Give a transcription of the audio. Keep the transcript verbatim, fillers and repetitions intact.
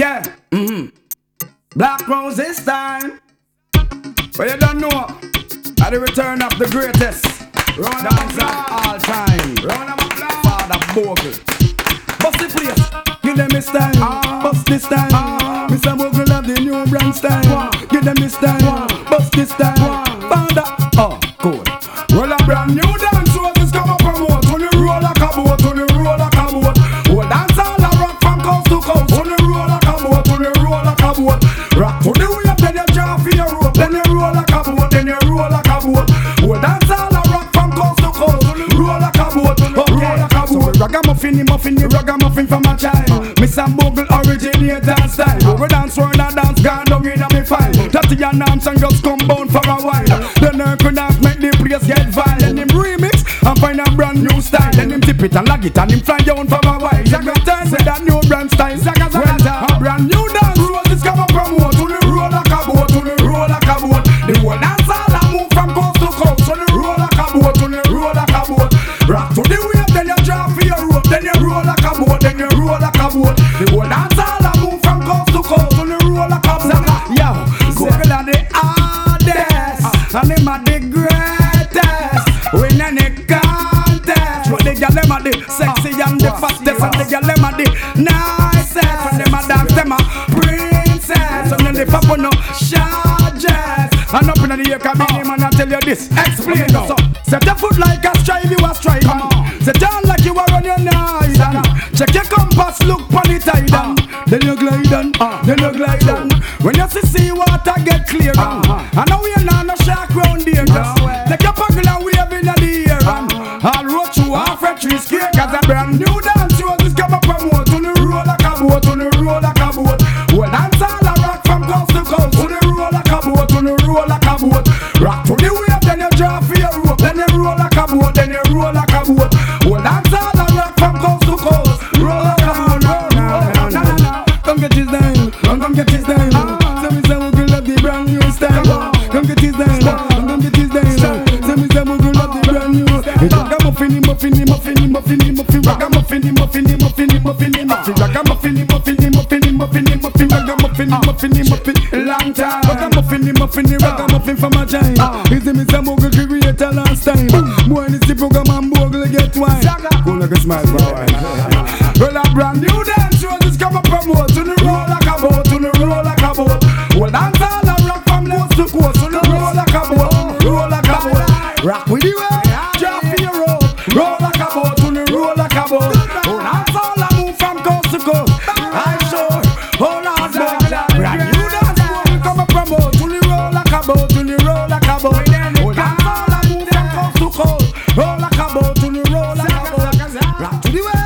Yeah, mm-hmm. Black Rose this time. But you don't know, at the return of the greatest dance of all time, Father Bogle. Bust the place, give them this time, uh, bust this time. uh, Mister Bogle have the new brand style. uh, Give them this time, uh, bust this time. uh, Father, oh, good. Roll a brand new dance, roses come up and out. On the roll like a boat, on the roll like a boat. Oh, dance all a rock from coast to coast. On the roll like a boat, on the roll like a boat. Rock to the wave, then you draw for your rope. Then you roll like a boat, then you roll like a boat. Oh, dance all a rock from coast to coast. On the roll like a boat, on the roll like a boat. Ragamuffin, the muffin, the ragamuffin from a child. Mister Bogle originate dance style. We dance round and dance, gone down in a me file. Tatty and Armstrong just come bound for a while. Then I could not make the place get vile. Then him remix and find a brand new style. Then him tip it and lag it and him fly down for a while. Zaga turn with that new brand style. Zaga zaga a brand new dance. Roses come up from out. To the roll like a boat, to the roll like a boat. The whole dance all a move from coast to coast. To the roll like a boat, to the roll like a boat. Rock to the wave, then you draw for your rope. Then you roll like a boat, then you roll like a boat. The whole dance all a move from coast to coast. To the roll like a boat. Yo, Bogle are the hardest and them are the greatest. Win any contest. But the gyal them are the sexy and the fastest, and the gyal them are the nicest. When them a dance, them a princess. And then they pop on no charges. And up in the ear, come in, man, I tell you this. Explain now. So, set your foot like a strive, you a strive. Set down like you are on your knife. Check your compass, look pon the tide. uh, Then you glide on, uh, then you glide on. When you see sea water get clear, uh, and now we ain't no shark round here. Just take your buckle and wave in the air. And I'll roach you off a tree scare. Cause a brand new dance, you just come up from out. On the roll like a boat, on the roll like a boat. Well, dance all a rock from coast to coast. On the roll like a boat, on the roll like a boat. Rock to the wave, then you draw for your rope. Then you roll like a boat, then you roll like a boat. Well, dance all a rock from coast to coast. Roll like a boat, roll, roll, roll, roll. Come get his name, come get his name. Say me say we could love the brand new style. Come get his name, come get his name. Say me say we could love the brand new. Ragamuffin, muffin, muffin, muffin, muffin. Ragamuffin, muffin, muffin, muffin, muffin. Ragamuffin, muffin, muffin, muffin, muffin. Ragamuffin, muffin, muffin. Long time. Ragamuffin, muffin, ragamuffin from a giant. Easy me say Bogle create a last time. Boy, this the program and Bogle get wine. Go like a smile, boy. Well, a brand new dance, roses come up from out. To the roll like a boat, to the roll like a boat. Well, dance all a rock from coast to coast. To the roll like a boat, roll like a boat. Rock with you, eh? Drop for your roll. Roll like a boat, to the roll like a boat. Oh, dance all a move from coast to coast. I'm sure, hold on, brand new dance, Bogle come up from out. To the roll like a boat, to the roll like a boat. Oh, dance all a move from coast to coast. Roll like a boat, to the roll like a boat. Rock to the way.